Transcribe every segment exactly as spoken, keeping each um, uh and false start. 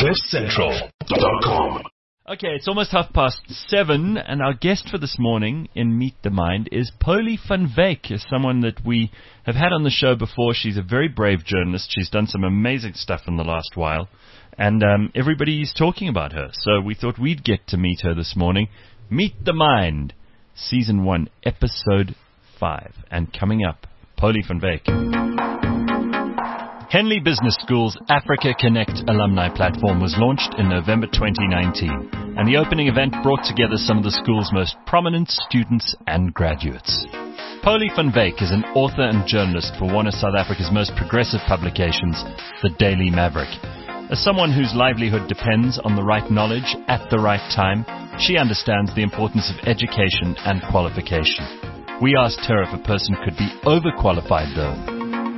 cliff central dot com. Okay, it's almost half past seven, and our guest for this morning in Meet the Mind is Polly van Wyk, is someone that we have had on the show before. She's a very brave journalist. She's done some amazing stuff in the last while, and um, everybody is talking about her. So we thought we'd get to meet her this morning. Meet the Mind, Season one, Episode five. And coming up, Polly van Wyk. Henley Business School's Africa Connect alumni platform was launched in November twenty nineteen, and the opening event brought together some of the school's most prominent students and graduates. Polly van Wyk is an author and journalist for one of South Africa's most progressive publications, The Daily Maverick. As someone whose livelihood depends on the right knowledge at the right time, she understands the importance of education and qualification. We asked her if a person could be overqualified, though.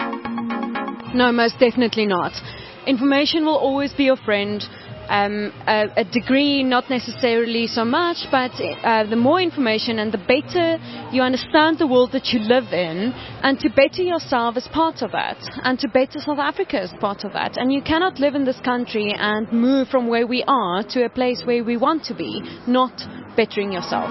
No, most definitely not. Information will always be your friend. Um, a, a degree, not necessarily so much, but uh, the more information and the better you understand the world that you live in, and to better yourself as part of that, and to better South Africa as part of that. And you cannot live in this country and move from where we are to a place where we want to be, not bettering yourself.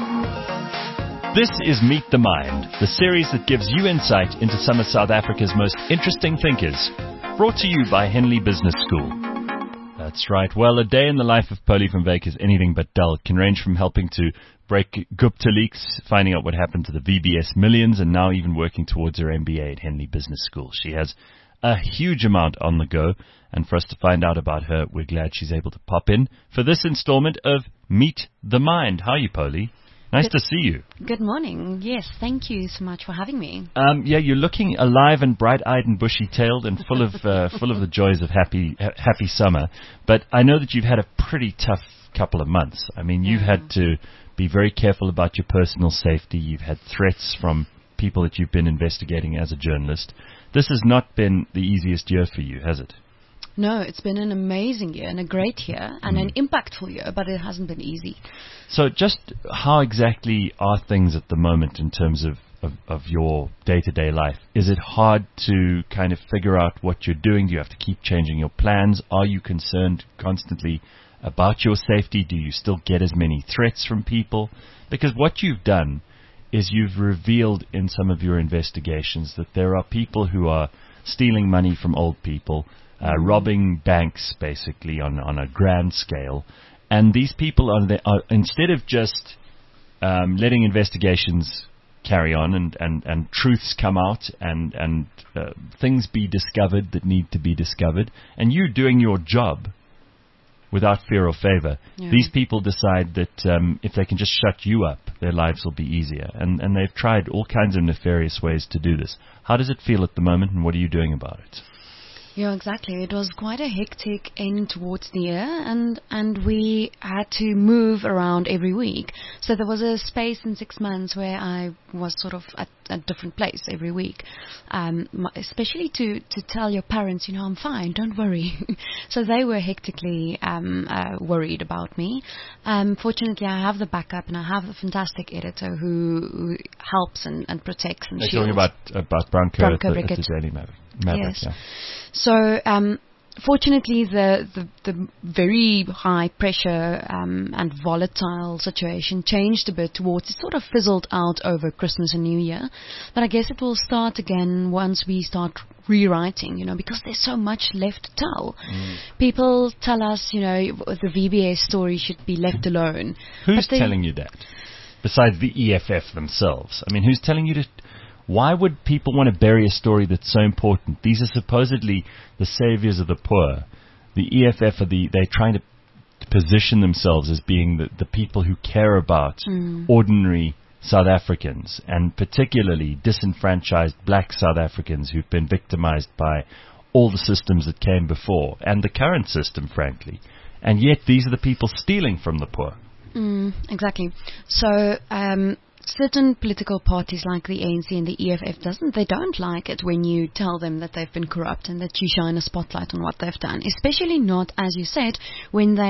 This is Meet the Mind, the series that gives you insight into some of South Africa's most interesting thinkers. Brought to you by Henley Business School. That's right. Well, a day in the life of Polly van Wyk is anything but dull. It can range from helping to break Gupta leaks, finding out what happened to the V B S millions, and now even working towards her M B A at Henley Business School. She has a huge amount on the go, and for us to find out about her, we're glad she's able to pop in for this installment of Meet the Mind. How are you, Polly? Nice Good, to see you. Good morning. Yes, thank you so much for having me. Um, yeah, you're looking alive and bright-eyed and bushy-tailed and full of uh, full of the joys of happy ha- happy summer. But I know that you've had a pretty tough couple of months. I mean, you've Yeah. had to be very careful about your personal safety. You've had threats from people that you've been investigating as a journalist. This has not been the easiest year for you, has it? No, it's been an amazing year and a great year and mm. an impactful year, but it hasn't been easy. So just how exactly are things at the moment in terms of, of, of your day-to-day life? Is it hard to kind of figure out what you're doing? Do you have to keep changing your plans? Are you concerned constantly about your safety? Do you still get as many threats from people? Because what you've done is you've revealed in some of your investigations that there are people who are stealing money from old people, Uh, robbing banks, basically, on, on a grand scale. And these people, are, the, are instead of just um, letting investigations carry on and, and, and truths come out and, and uh, things be discovered that need to be discovered, and you doing your job without fear or favor, yeah. These people decide that um, if they can just shut you up, their lives will be easier. And, and they've tried all kinds of nefarious ways to do this. How does it feel at the moment, and what are you doing about it? Yeah, exactly. It was quite a hectic end towards the year, and, and we had to move around every week. So there was a space in six months where I was sort of at a different place every week, um, especially to, to tell your parents, you know, I'm fine, don't worry. So they were hectically um, uh, worried about me. Um, fortunately, I have the backup, and I have a fantastic editor who, who helps and, and protects and They're shields. talking about, about Branko, Branko at, the, at Rickett. the Daily Maverick. Maverick Yes. yeah. So, um, fortunately, the, the, the very high pressure um, and volatile situation changed a bit towards, it sort of fizzled out over Christmas and New Year. But I guess it will start again once we start rewriting, you know, because there's so much left to tell. Mm. People tell us, you know, the V B S story should be left alone. Who's telling you that? Besides the E F F themselves. I mean, who's telling you to... Why would people want to bury a story that's so important? These are supposedly the saviors of the poor. The E F F are the, they're trying to position themselves as being the, the people who care about mm. ordinary South Africans, and particularly disenfranchised black South Africans who've been victimized by all the systems that came before, and the current system, frankly. And yet these are the people stealing from the poor. Mm, exactly. So, um, certain political parties like the A N C and the E F F doesn't they don't like it when you tell them that they've been corrupt and that you shine a spotlight on what they've done, especially not, as you said, when they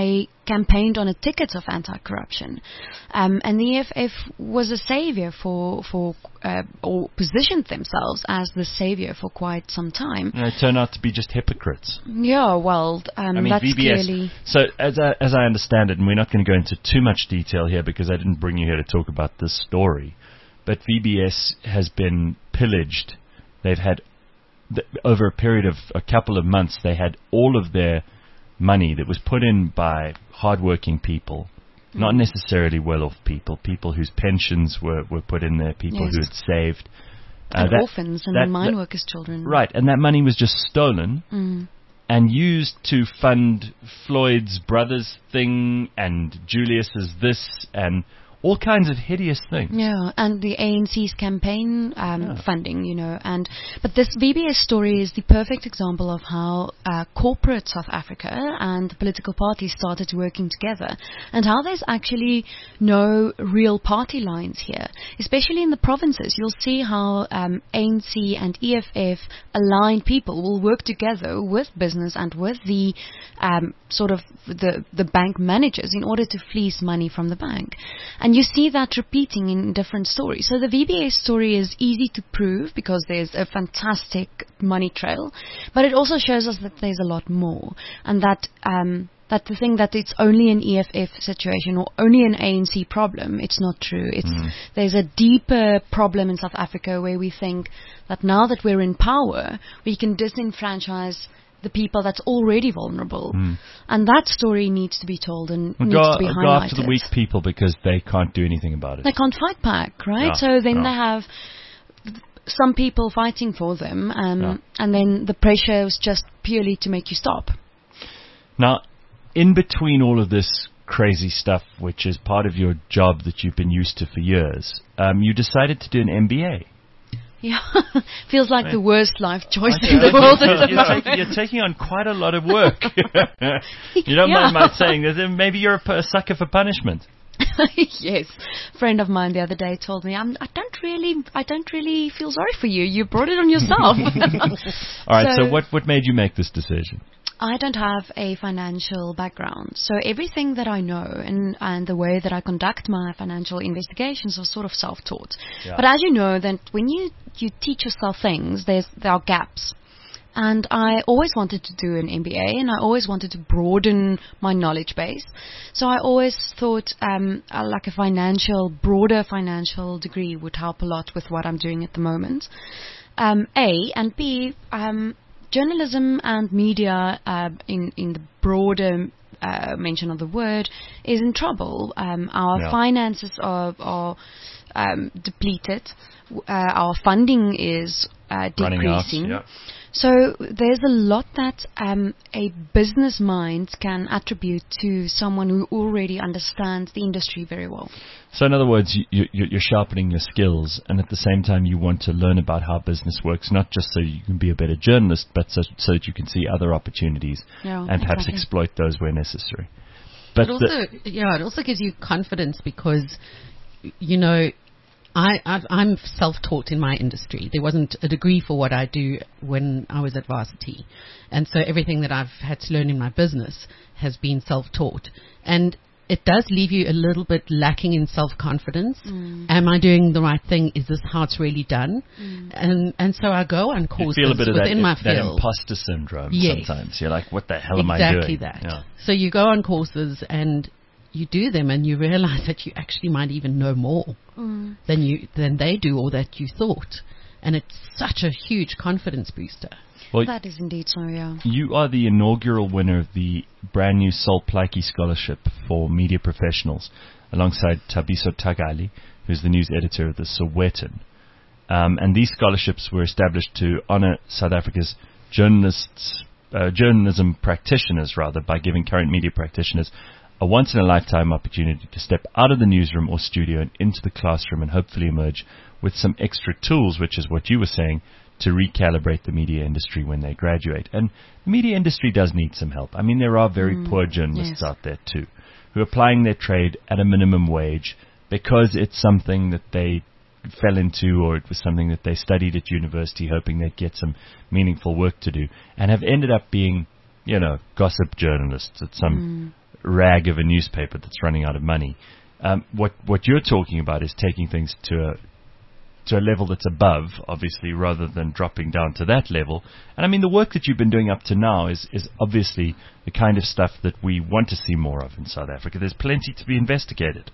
campaigned on a ticket of anti-corruption. Um, and the E F F was a savior for, for uh, or positioned themselves as the savior for quite some time. And they turn out to be just hypocrites. Yeah, well, um, I mean, that's V B S. clearly... So as I, as I understand it, and we're not going to go into too much detail here because I didn't bring you here to talk about this story, but V B S has been pillaged. They've had, th- over a period of a couple of months, they had all of their money that was put in by hardworking people, mm. not necessarily well-off people, people whose pensions were, were put in there, people yes. who had saved. Uh, and that, orphans and that, mine that, workers' children. Right, and that money was just stolen Mm. and used to fund Floyd's brother's thing and Julius's this and all kinds of hideous things. Yeah, and the A N C's campaign um, Yeah. funding, you know, and but this V B S story is the perfect example of how uh, corporate South Africa and the political parties started working together, and how there's actually no real party lines here, especially in the provinces. You'll see how um, A N C and E F F aligned people will work together with business and with the um, sort of the the bank managers in order to fleece money from the bank. And you see that repeating in different stories. So the V B S story is easy to prove because there's a fantastic money trail, but it also shows us that there's a lot more, and that um, that the thing that it's only an E F F situation or only an A N C problem, it's not true. It's Mm. there's a deeper problem in South Africa where we think that now that we're in power, we can disenfranchise the people that's already vulnerable. Mm. And that story needs to be told and Well, needs go, to be go highlighted. after the weak people because they can't do anything about it. They can't fight back, right? Yeah, So then yeah. they have some people fighting for them, um, Yeah. and then the pressure is just purely to make you stop. Now, in between all of this crazy stuff, which is part of your job that you've been used to for years, um, you decided to do an M B A. Yeah, feels like Right. the worst life choice Okay. in the world at the you're, moment. taking, you're taking on quite a lot of work. You don't Yeah. mind my saying that maybe you're a, p- a sucker for punishment. Yes, a friend of mine the other day told me, I'm, I don't really, I don't really feel sorry for you. You brought it on yourself. All right, so, So- what, what made you make this decision? I don't have a financial background, so everything that I know and, and the way that I conduct my financial investigations are sort of self-taught. Yeah. But as you know, that when you, you teach yourself things, there's there are gaps. And I always wanted to do an M B A, and I always wanted to broaden my knowledge base. So I always thought um, uh, like a financial, broader financial degree would help a lot with what I'm doing at the moment. Um, A, and B, um, journalism and media, uh, in, in the broader uh, mention of the word, is in trouble. Um, our Yeah. finances are, are um, depleted. Uh, our funding is uh, Running out, decreasing. yeah. So there's a lot that um, a business mind can attribute to someone who already understands the industry very well. So in other words, you, you, you're sharpening your skills, and at the same time you want to learn about how business works, not just so you can be a better journalist, but so, so that you can see other opportunities Yeah, and perhaps exactly. exploit those where necessary. But It also, the, yeah, it also gives you confidence because, you know, I, I've, I'm self-taught in my industry. There wasn't a degree for what I do when I was at varsity. And so everything that I've had to learn in my business has been self-taught. And it does leave you a little bit lacking in self-confidence. Mm. Am I doing the right thing? Is this how it's really done? Mm. And and so I go on you courses feel a bit of that, within my that field. imposter syndrome Yes. sometimes. You're like, what the hell am I doing? Exactly that. Yeah. So you go on courses and you do them and you realize that you actually might even know more Mm. than you than they do or that you thought. And it's such a huge confidence booster. Well, That is indeed so, yeah. you are the inaugural winner of the brand new Sol Plaatje Scholarship for Media Professionals, alongside Tabiso Tagali, who's the news editor of the Sowetan. Um, and these scholarships were established to honor South Africa's journalists, uh, journalism practitioners, rather, by giving current media practitioners a once-in-a-lifetime opportunity to step out of the newsroom or studio and into the classroom and hopefully emerge with some extra tools, which is what you were saying, to recalibrate the media industry when they graduate. And the media industry does need some help. I mean, there are very Mm, poor journalists yes. out there too, who are plying their trade at a minimum wage because it's something that they fell into, or it was something that they studied at university hoping they'd get some meaningful work to do, and have ended up being, you know, gossip journalists at some rag of a newspaper that's running out of money. Um, what what you're talking about is taking things to a to a level that's above, obviously, rather than dropping down to that level. And I mean, the work that you've been doing up to now is, is obviously the kind of stuff that we want to see more of in South Africa. There's plenty to be investigated.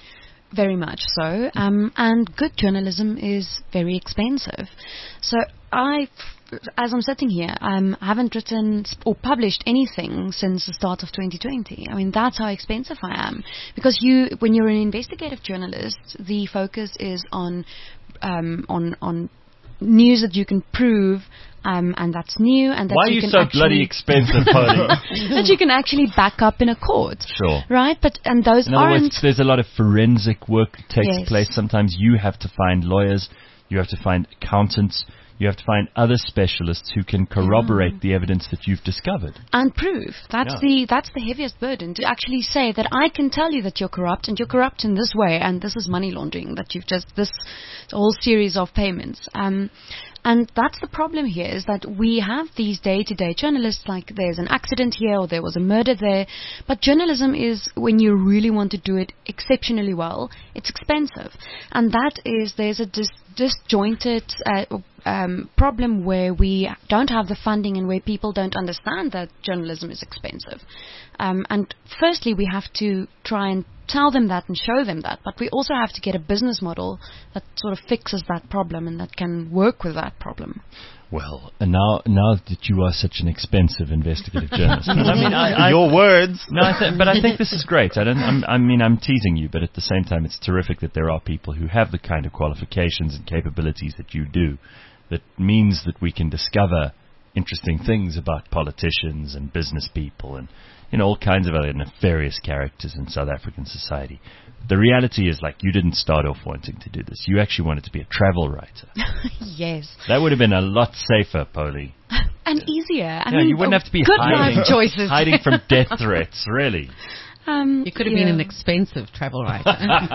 Very much so. Um, and good journalism is very expensive. So I, as I'm sitting here, um, I haven't written or published anything since the start of twenty twenty. I mean, that's how expensive I am. Because you, when you're an investigative journalist, the focus is on Um, on on news that you can prove, um, and that's new, and that Why you are you can so actually bloody expensive, Polly? that you can actually back up in a court. Sure. Right, but and those In other aren't. words, there's a lot of forensic work that takes Yes. place. Sometimes you have to find lawyers, you have to find accountants, you have to find other specialists who can corroborate the evidence that you've discovered. And prove. That's Yeah. the that's the heaviest burden, to actually say that I can tell you that you're corrupt and you're corrupt in this way, and this is money laundering, that you've just this whole series of payments. Um, and that's the problem here, is that we have these day-to-day journalists, like there's an accident here or there was a murder there, but journalism is, when you really want to do it exceptionally well, it's expensive. And that is, there's a dis- disjointed uh, um, problem where we don't have the funding and where people don't understand that journalism is expensive. Um, and firstly, we have to try and tell them that and show them that, but we also have to get a business model that sort of fixes that problem and that can work with that problem. Well, and now now that you are such an expensive investigative journalist, I mean, I, I, your words. No, I th- but I think this is great. I don't. I'm, I mean, I'm teasing you, but at the same time, it's terrific that there are people who have the kind of qualifications and capabilities that you do. That means that we can discover interesting things about politicians and business people and, you know, all kinds of other nefarious characters in South African society. The reality is, like, you didn't start off wanting to do this. You actually wanted to be a travel writer. Yes. That would have been a lot safer, Polly. And easier. I yeah, mean, you wouldn't have to be good hiding, life choices. hiding from death threats, really. Um, You could have yeah. been an expensive travel writer.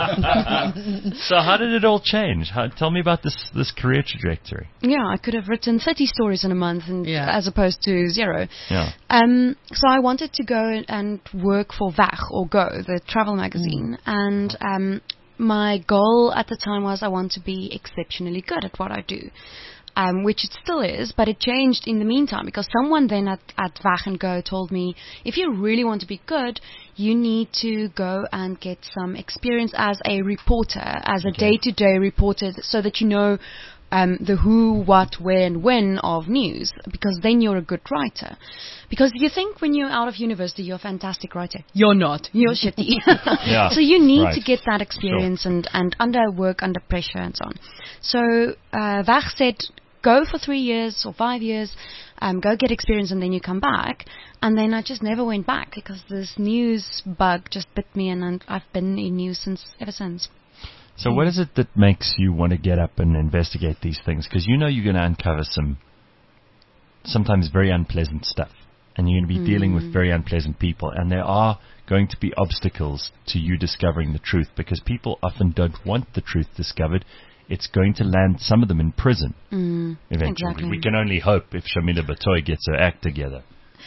So how did it all change? How, tell me about this, this career trajectory. Yeah, I could have written thirty stories in a month, and Yeah. as opposed to zero. Yeah. Um, so I wanted to go and work for Wag, or Go, the travel magazine. And um, my goal at the time was I want to be exceptionally good at what I do. Um, which it still is, but it changed in the meantime, because someone then at, at Wag and Go told me, if you really want to be good, you need to go and get some experience as a reporter, as a day-to-day reporter, so that you know um, the who, what, where, and when of news, because then you're a good writer. Because you think when you're out of university, you're a fantastic writer. You're not. You're shitty. Yeah, so you need right. to get that experience and, and under work, under pressure, and so on. So uh, Wag said, go for three years or five years, um, go get experience, and then you come back. And then I just never went back, because this news bug just bit me, and I've been in news since ever since. So what is it that makes you want to get up and investigate these things? Because you know you're going to uncover some sometimes very unpleasant stuff, and you're going to be mm. dealing with very unpleasant people, and there are going to be obstacles to you discovering the truth, because people often don't want the truth discovered. It's going to land some of them in prison Mm, eventually. exactly. We can only hope if Shamila Batoy gets her act together.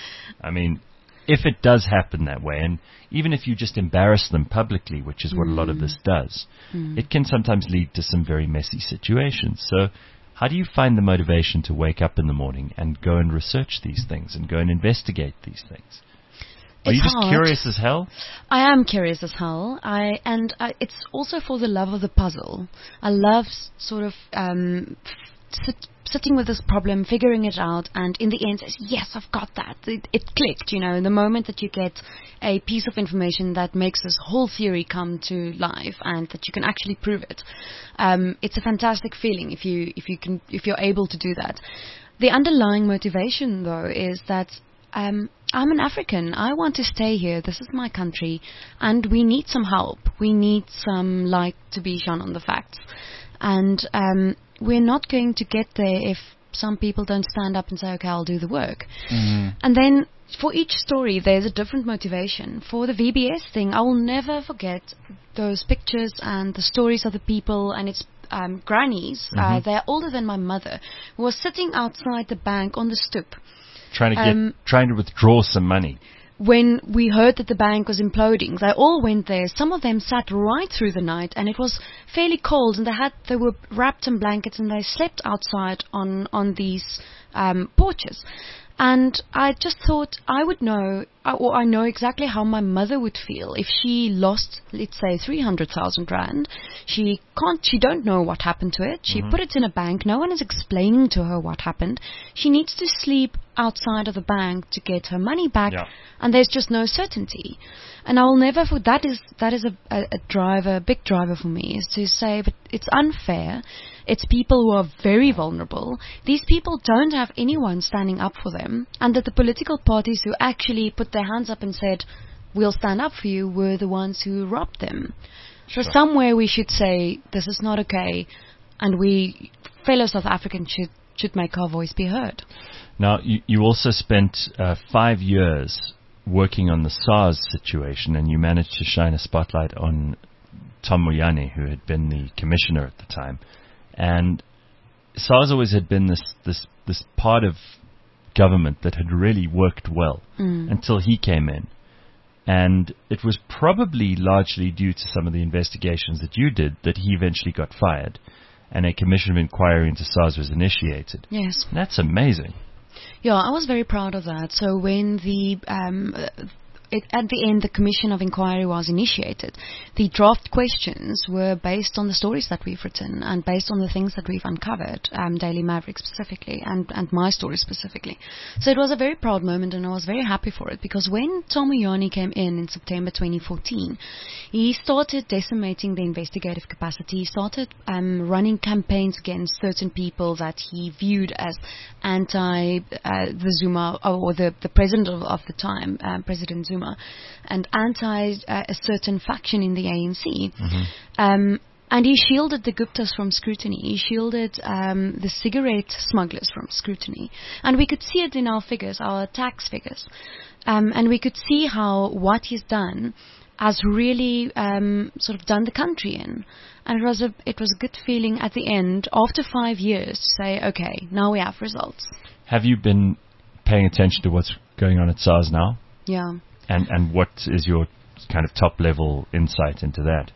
I mean, if it does happen that way, and even if you just embarrass them publicly, which is what mm. a lot of this does, mm. it can sometimes lead to some very messy situations. So how do you find the motivation to wake up in the morning and go and research these things and go and investigate these things? Are It's you just hard. curious as hell? I am curious as hell. I and I, it's also for the love of the puzzle. I love s- sort of um, sit, sitting with this problem, figuring it out, and in the end, says, yes, I've got that. It, it clicked. You know, in the moment that you get a piece of information that makes this whole theory come to life, and that you can actually prove it, um, it's a fantastic feeling if you if you can if you're able to do that. The underlying motivation, though, is that Um, I'm an African. I want to stay here. This is my country, and we need some help. We need some light to be shone on the facts, and um, we're not going to get there if some people don't stand up and say, "Okay, I'll do the work." Mm. And then for each story, there's a different motivation. For the V B S thing, I will never forget those pictures and the stories of the people, and it's um, grannies. Mm-hmm. Uh, they're older than my mother, who was sitting outside the bank on the stoop. Trying to get, Um, trying to withdraw some money. when we heard that the bank was imploding, they all went there. Some of them sat right through the night, and it was fairly cold, and they had they were wrapped in blankets, and they slept outside on on these um, porches. And I just thought I would know, or I know exactly how my mother would feel if she lost, let's say, three hundred thousand rand. She can't, she don't know what happened to it. She Mm-hmm. put it in a bank. No one is explaining to her what happened. She needs to sleep outside of the bank to get her money back, Yeah. and there's just no certainty. And I will never, for that is that is a, a, a driver, a big driver for me, is to say, but it's unfair. It's people who are very vulnerable. These people don't have anyone standing up for them, and that the political parties who actually put their hands up and said, "We'll stand up for you," were the ones who robbed them. Sure. So somewhere we should say this is not okay, and we, fellow South Africans, should should make our voice be heard. Now, you, you also spent uh, five years working on the SARS situation, and you managed to shine a spotlight on Tom Moyane, who had been the commissioner at the time. And SARS always had been this this this part of government that had really worked well Mm. until he came in. And it was probably largely due to some of the investigations that you did that he eventually got fired, and a commission of inquiry into SARS was initiated. Yes. That's amazing. Yeah, I was very proud of that. So when the um, it, at the end the commission of inquiry was initiated, the draft questions were based on the stories that we've written and based on the things that we've uncovered, um, Daily Maverick specifically, and, and my story specifically. So it was a very proud moment, and I was very happy for it, because when Tom Moyane came in in September twenty fourteen, he started decimating the investigative capacity. He started um, running campaigns against certain people that he viewed as anti uh, the Zuma, or the, the president of, of the time, um, President Zuma, and anti uh, a certain faction in the A N C. Mm-hmm. Um, and he shielded the Guptas from scrutiny. He shielded um, the cigarette smugglers from scrutiny. And we could see it in our figures, our tax figures. Um, and we could see how what he's done has really um, sort of done the country in. And it was a it was a good feeling at the end, after five years, to say, okay, now we have results. Have you been paying attention to what's going on at SARS now? Yeah. And and what is your kind of top level insight into that?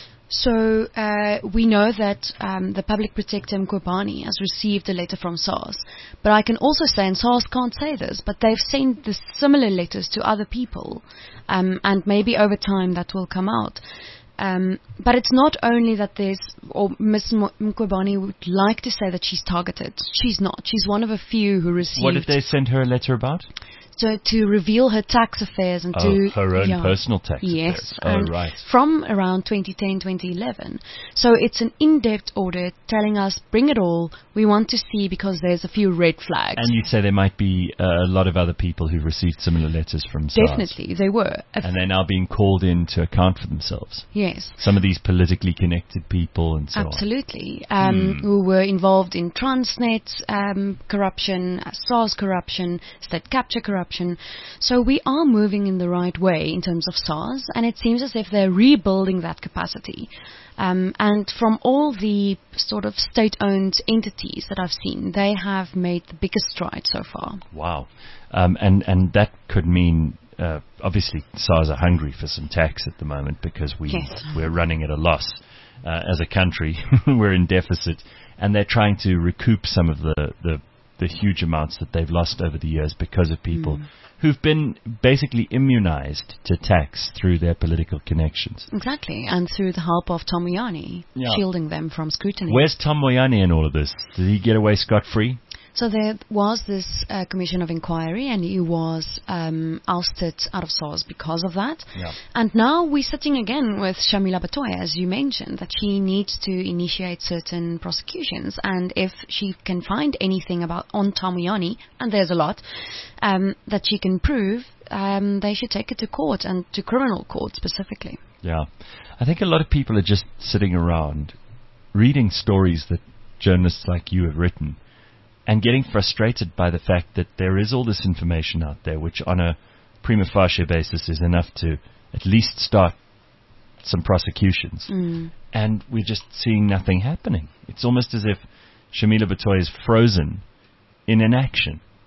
So uh, we know that um, the public protector Mkhwebane has received a letter from SARS. But I can also say, and SARS can't say this, but they've sent the similar letters to other people. Um, and maybe over time that will come out. Um, but it's not only that there's, or Miz Mkhwebane would like to say that she's targeted. She's not. She's one of a few who received... What did they send her a letter about? So to reveal her tax affairs and Oh, to her own yeah. personal tax Yes, affairs. Oh, and right. from around twenty ten, twenty eleven. So it's an in-depth audit telling us, bring it all. We want to see, because there's a few red flags. And you say there might be uh, a lot of other people who've received similar letters from SARS. Definitely, they were. A And they're now being called in to account for themselves. Yes. Some of these politically connected people and so Absolutely. Um, Hmm. Who were involved in Transnet um, corruption, uh, SARS corruption, state capture corruption. So we are moving in the right way in terms of SARS, and it seems as if they're rebuilding that capacity. Um, and from all the sort of state-owned entities that I've seen, they have made the biggest stride so far. on. Wow. Um, and, and that could mean, uh, obviously, SARS are hungry for some tax at the moment, because we, Yes. we're running at a loss uh, as a country. We're in deficit. And they're trying to recoup some of the, the, the huge amounts that they've lost over the years because of people Mm. who've been basically immunized to tax through their political connections. Exactly, and through the help of Tom Moyane, Yeah. shielding them from scrutiny. Where's Tom Moyane in all of this? Did he get away scot-free? So there was this uh, commission of inquiry, and he was um, ousted out of SARS because of that. Yeah. And now we're sitting again with Shamila Batoya, as you mentioned, that she needs to initiate certain prosecutions. And if she can find anything about on Tom Moyane, and there's a lot, um, that she can prove, um, they should take it to court, and to criminal court specifically. Yeah. I think a lot of people are just sitting around reading stories that journalists like you have written and getting frustrated by the fact that there is all this information out there, which on a prima facie basis is enough to at least start some prosecutions. Mm. And we're just seeing nothing happening. It's almost as if Shamila Batoya is frozen in inaction.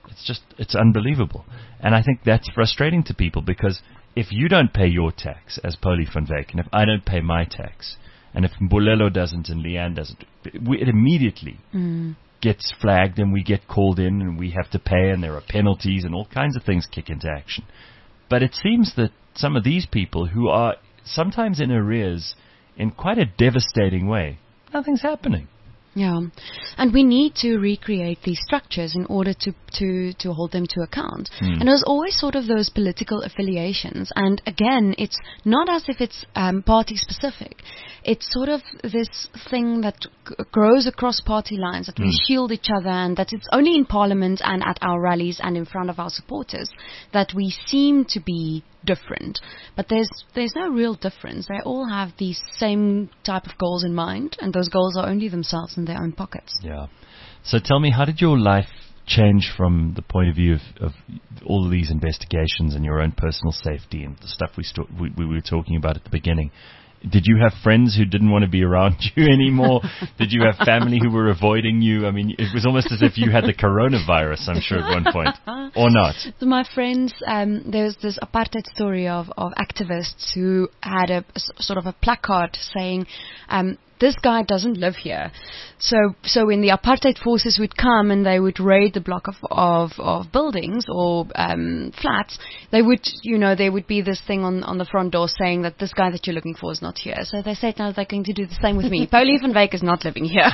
it's just, it's unbelievable. And I think that's frustrating to people, because if you don't pay your tax as Polly van Wyk, and if I don't pay my tax, and if Mbolelo doesn't and Leanne doesn't, we, it immediately mm. gets flagged, and we get called in, and we have to pay, and there are penalties, and all kinds of things kick into action. But it seems that some of these people who are sometimes in arrears in quite a devastating way, nothing's happening. Yeah, and we need to recreate these structures in order to, to, to hold them to account. Mm. And there's always sort of those political affiliations. And again, it's not as if it's um, party specific. It's sort of this thing that g- grows across party lines, that mm. we shield each other, and that it's only in Parliament and at our rallies and in front of our supporters that we seem to be different. But there's there's no real difference. They all have these same type of goals in mind, and those goals are only themselves in their own pockets. Yeah. So tell me, how did your life change from the point of view of, of all of these investigations and your own personal safety and the stuff we, st- we, we were talking about at the beginning? Did you have friends who didn't want to be around you anymore? Did you have family who were avoiding you? I mean, it was almost as if you had the coronavirus, I'm sure, at one point. Or not? So my friends, um, there's this apartheid story of, of activists who had a, a sort of a placard saying, um, this guy doesn't live here. So, so when the apartheid forces would come and they would raid the block of, of, of buildings or um, flats, they would, you know, there would be this thing on, on the front door saying that this guy that you're looking for is not here. So they said now they're going to do the same with me. Polly van Wyk is not living here.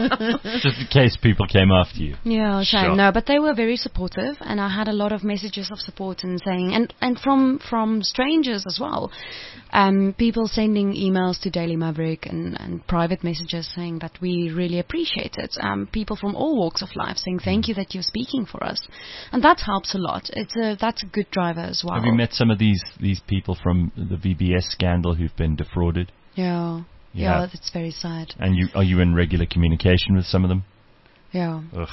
Just in case people came after you. Yeah, shame. Sure. No, but they were very supportive, and I had a lot of messages of support and saying, and, and from, from strangers as well. Um, people sending emails to Daily Maverick and, and private messages saying that we really appreciate it. Um, people from all walks of life saying thank you that you're speaking for us, and that helps a lot. It's a that's a good driver as well. Have you met some of these these people from the V B S scandal who've been defrauded? Yeah, yeah, yeah, that's very sad. And you are you in regular communication with some of them? Yeah. Ugh.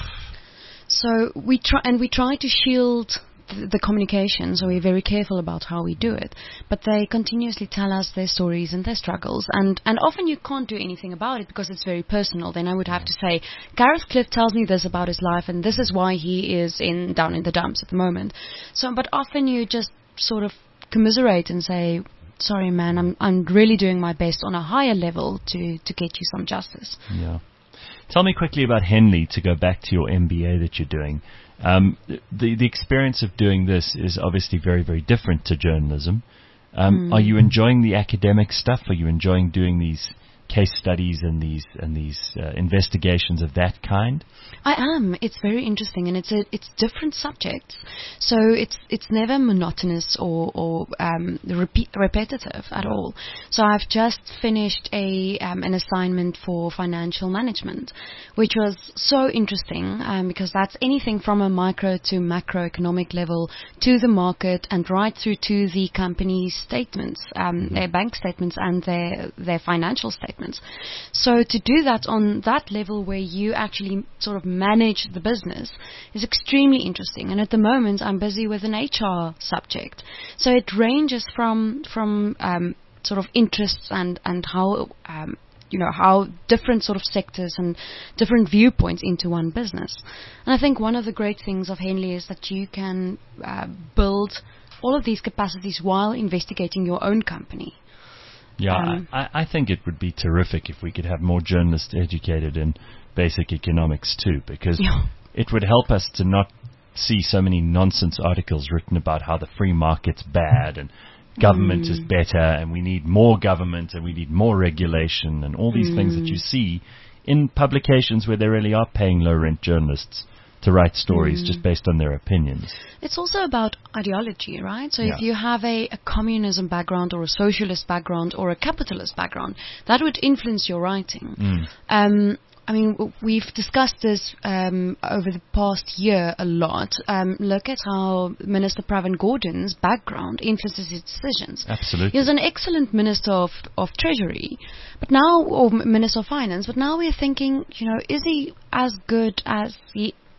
So we try and we try to shield the, the communication, so we're very careful about how we do it. But they continuously tell us their stories and their struggles, and, and often you can't do anything about it because it's very personal. Then I would have to say, Gareth Cliff tells me this about his life, and this is why he is in down in the dumps at the moment. So, but often you just sort of commiserate and say, sorry man, I'm I'm really doing my best on a higher level to, to get you some justice. Yeah. Tell me quickly about Henley, to go back to your M B A that you're doing. Um, the the experience of doing this is obviously very, very different to journalism. Um, mm. Are you enjoying the academic stuff? Are you enjoying doing these case studies and these and these uh, investigations of that kind? I am. It's very interesting, and it's a it's different subjects, so it's it's never monotonous or or um, repeat, repetitive at all. So I've just finished a um, an assignment for financial management, which was so interesting um, because that's anything from a micro to macroeconomic level to the market and right through to the company's statements, um, mm-hmm. their bank statements and their their financial statements. So to do that on that level where you actually sort of manage the business is extremely interesting. And at the moment I'm busy with an H R subject. So it ranges from from um, sort of interests and, and how um, you know, how different sort of sectors and different viewpoints into one business. And I think one of the great things of Henley is that you can uh, build all of these capacities while investigating your own company. Yeah, um, I, I think it would be terrific if we could have more journalists educated in basic economics too, because yeah. it would help us to not see so many nonsense articles written about how the free market's bad and government mm. is better and we need more government and we need more regulation and all these mm. things that you see in publications where they really are paying low-rent journalists to write stories mm. just based on their opinions. It's also about ideology, right? So yeah. if you have a, a communism background or a socialist background or a capitalist background, that would influence your writing. Mm. Um, I mean, w- we've discussed this um, over the past year a lot. Um, look at how Minister Pravin Gordhan's background influences his decisions. Absolutely. He was an excellent Minister of, of Treasury, but now, or Minister of Finance, but now we're thinking, you know, is he as good as he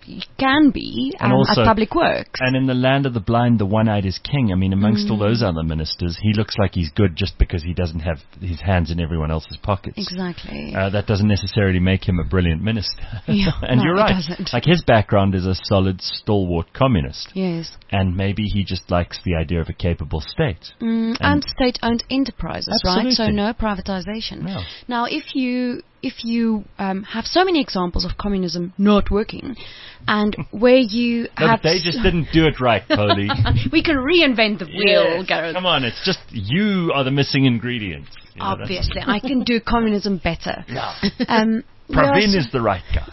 can be And um, also- at Public Works. And in the land of the blind, the one-eyed is king. I mean, amongst Mm. all those other ministers, he looks like he's good just because he doesn't have his hands in everyone else's pockets. Exactly. Uh, that doesn't necessarily make him a brilliant minister. Yeah, and no, you're it right. doesn't. Like, his background is a solid, stalwart communist. Yes. And maybe he just likes the idea of a capable state. Mm, and, And- state-owned enterprises, right? So Absolutely. no privatization. No. Now, if you if you um, have so many examples of communism not working, and where you No, have but they just didn't do it right, Polly. we can reinvent the wheel, Yes. Gareth. Come on, it's just you are the missing ingredient. You know, that's- Obviously, I can do communism better. Yeah. Um, Praveen yes. is the right guy.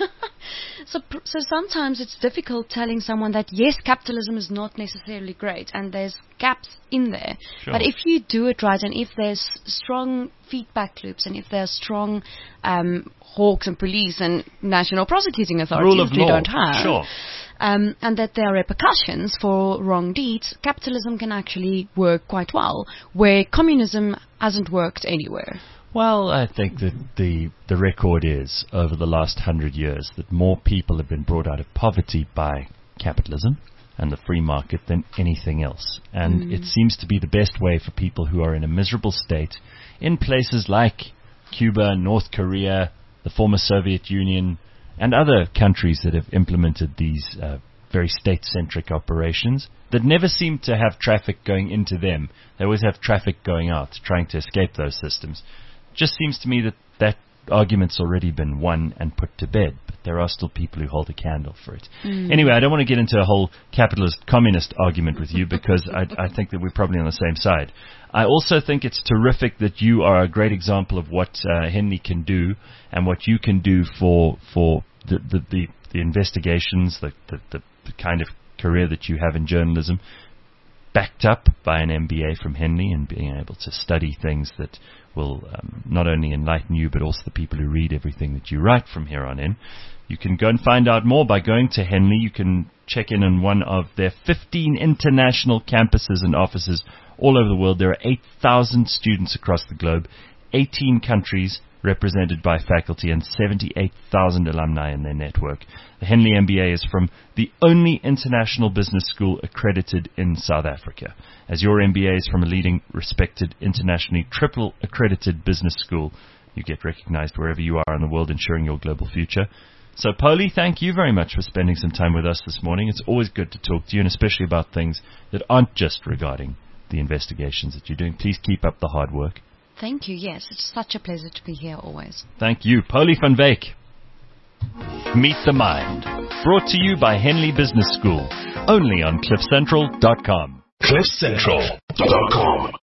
So, pr- so sometimes it's difficult telling someone that yes, capitalism is not necessarily great, and there's gaps in there. Sure. But if you do it right, and if there's strong feedback loops, and if there's strong um, hawks and police and national prosecuting authorities, Rule of which we law. don't have, Sure. um, and that there are repercussions for wrong deeds, capitalism can actually work quite well, where communism hasn't worked anywhere. Well, I think that the the record is, over the last hundred years, that more people have been brought out of poverty by capitalism and the free market than anything else. And Mm. it seems to be the best way for people who are in a miserable state in places like Cuba, North Korea, the former Soviet Union, and other countries that have implemented these uh, very state-centric operations that never seem to have traffic going into them. They always have traffic going out, trying to escape those systems. Just seems to me that that argument's already been won and put to bed, but there are still people who hold a candle for it. Mm. Anyway, I don't want to get into a whole capitalist-communist argument with you because I, I think that we're probably on the same side. I also think it's terrific that you are a great example of what uh, Henley can do and what you can do for for the the, the, the investigations, the, the, the, the kind of career that you have in journalism, backed up by an M B A from Henley and being able to study things that will um, not only enlighten you but also the people who read everything that you write from here on in. You can go and find out more by going to Henley. You can check in on one of their fifteen international campuses and offices all over the world. There are eight thousand students across the globe, eighteen countries represented by faculty, and seventy-eight thousand alumni in their network. The Henley M B A is from the only international business school accredited in South Africa. As your M B A is from a leading, respected, internationally triple accredited business school, you get recognized wherever you are in the world, ensuring your global future. So, Polly, thank you very much for spending some time with us this morning. It's always good to talk to you, and especially about things that aren't just regarding the investigations that you're doing. Please keep up the hard work. Thank you. Yes, it's such a pleasure to be here always. Thank you. Polly van Wyk. Meet the Mind. Brought to you by Henley Business School. Only on cliff central dot com. cliff central dot com